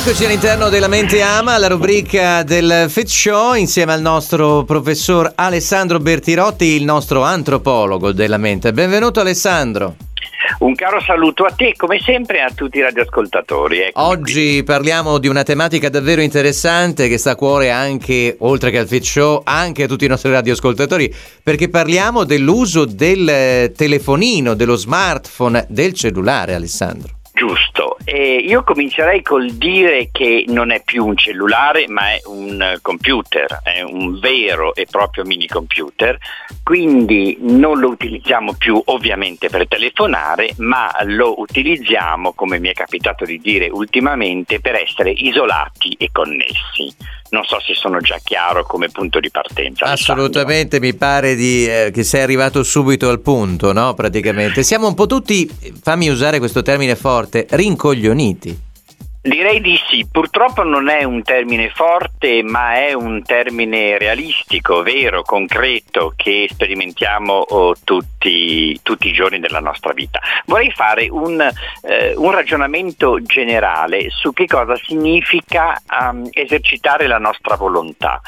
Eccoci all'interno della Mente Ama, la rubrica del Fit Show, insieme al nostro professor Alessandro Bertirotti, il nostro antropologo della mente. Benvenuto Alessandro. Un caro saluto a te, come sempre, e a tutti i radioascoltatori. Oggi parliamo di una tematica davvero interessante che sta a cuore anche, oltre che al Fit Show, anche a tutti i nostri radioascoltatori, perché parliamo dell'uso del telefonino, dello smartphone, del cellulare, Alessandro. Giusto, e io comincerei col dire che non è più un cellulare ma è un computer, è un vero e proprio mini computer, quindi non lo utilizziamo più ovviamente per telefonare, ma lo utilizziamo, come mi è capitato di dire ultimamente, per essere isolati e connessi. Non so se sono già chiaro come punto di partenza. Assolutamente, mi pare che sei arrivato subito al punto, no? Praticamente siamo un po' tutti, fammi usare questo termine forte, rincoglioniti. Direi di sì, purtroppo non è un termine forte, ma è un termine realistico, vero, concreto, che sperimentiamo tutti i giorni della nostra vita. Vorrei fare un ragionamento generale su che cosa significa esercitare la nostra volontà.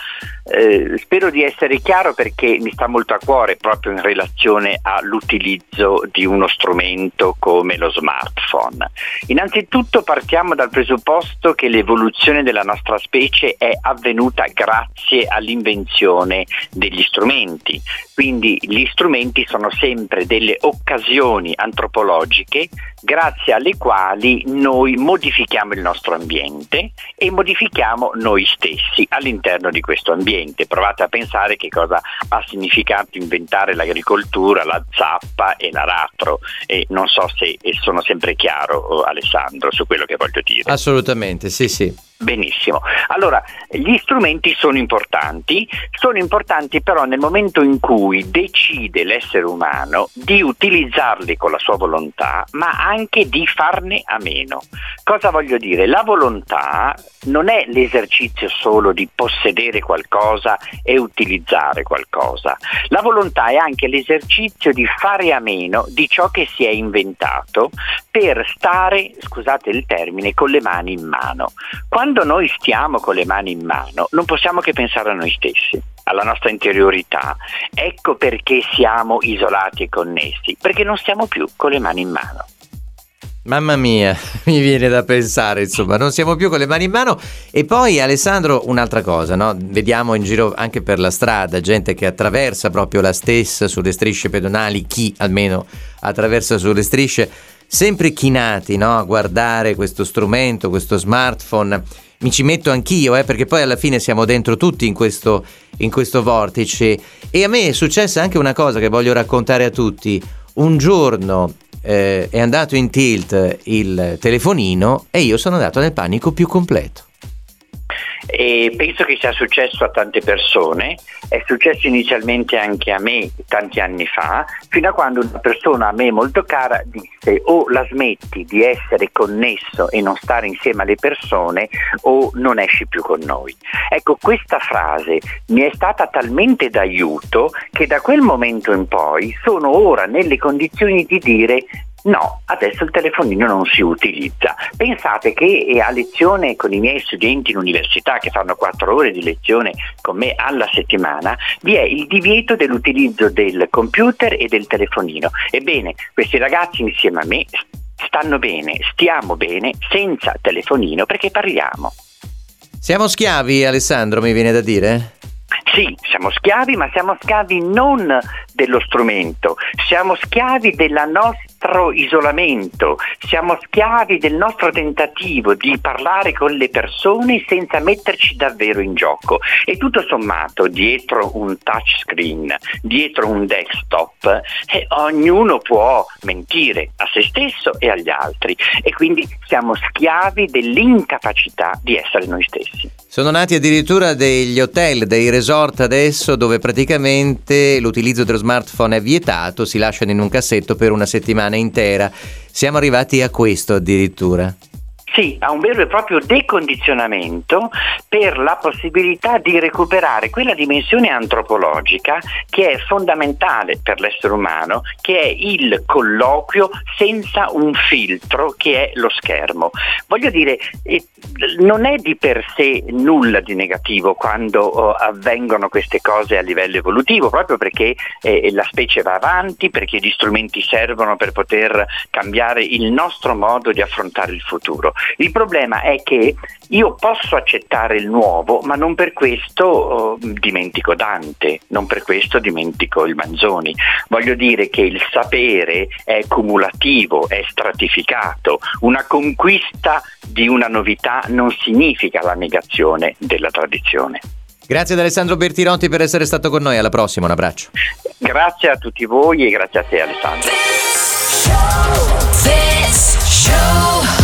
Spero di essere chiaro perché mi sta molto a cuore proprio in relazione all'utilizzo di uno strumento come lo smartphone. Innanzitutto partiamo dal presupposto che l'evoluzione della nostra specie è avvenuta grazie all'invenzione degli strumenti. Quindi gli strumenti sono sempre delle occasioni antropologiche grazie alle quali noi modifichiamo il nostro ambiente e modifichiamo noi stessi all'interno di questo ambiente. Provate a pensare che cosa ha significato inventare l'agricoltura, la zappa e l'aratro, e non so se sono sempre chiaro, Alessandro, su quello che voglio dire. Assolutamente, sì. Benissimo, allora gli strumenti sono importanti però nel momento in cui decide l'essere umano di utilizzarli con la sua volontà, ma anche di farne a meno. Cosa voglio dire? La volontà non è l'esercizio solo di possedere qualcosa e utilizzare qualcosa. La volontà è anche l'esercizio di fare a meno di ciò che si è inventato per stare, scusate il termine, con le mani in mano. Quando noi stiamo con le mani in mano non possiamo che pensare a noi stessi, alla nostra interiorità. Ecco perché siamo isolati e connessi, perché non stiamo più con le mani in mano. Mamma mia, mi viene da pensare, insomma, non siamo più con le mani in mano. E poi Alessandro, un'altra cosa, no? Vediamo in giro anche per la strada gente che attraversa proprio la stessa sulle strisce pedonali, chi almeno attraversa sulle strisce, sempre chinati, no? A guardare questo strumento, questo smartphone. Mi ci metto anch'io, perché poi alla fine siamo dentro tutti in questo vortice. E a me è successa anche una cosa che voglio raccontare a tutti. Un giorno è andato in tilt il telefonino e io sono andato nel panico più completo. E penso che sia successo a tante persone, è successo inizialmente anche a me tanti anni fa, fino a quando una persona a me molto cara disse: o la smetti di essere connesso e non stare insieme alle persone o non esci più con noi. Ecco, questa frase mi è stata talmente d'aiuto che da quel momento in poi sono ora nelle condizioni di dire: no, adesso il telefonino non si utilizza. Pensate che a lezione con i miei studenti in università, che fanno 4 ore di lezione con me alla settimana, vi è il divieto dell'utilizzo del computer e del telefonino. Ebbene, questi ragazzi insieme a me stanno bene, stiamo bene senza telefonino perché parliamo. Siamo schiavi, Alessandro, mi viene da dire? Sì, siamo schiavi, ma siamo schiavi non dello strumento, siamo schiavi del nostro isolamento, siamo schiavi del nostro tentativo di parlare con le persone senza metterci davvero in gioco. E tutto sommato, dietro un touchscreen, dietro un desktop, ognuno può mentire a se stesso e agli altri, e quindi siamo schiavi dell'incapacità di essere noi stessi. Sono nati addirittura degli hotel, dei resort adesso, dove praticamente l'utilizzo dello smartphone è vietato, si lasciano in un cassetto per una settimana intera. Siamo arrivati a questo addirittura. Sì, a un vero e proprio decondizionamento per la possibilità di recuperare quella dimensione antropologica che è fondamentale per l'essere umano, che è il colloquio senza un filtro che è lo schermo. Voglio dire, non è di per sé nulla di negativo quando avvengono queste cose a livello evolutivo, proprio perché la specie va avanti, perché gli strumenti servono per poter cambiare il nostro modo di affrontare il futuro. Il problema è che io posso accettare il nuovo, ma non per questo dimentico Dante, non per questo dimentico il Manzoni. Voglio dire che il sapere è cumulativo, è stratificato. Una conquista di una novità non significa la negazione della tradizione. Grazie ad Alessandro Bertirotti per essere stato con noi, alla prossima, un abbraccio. Grazie a tutti voi e grazie a te, Alessandro. This show.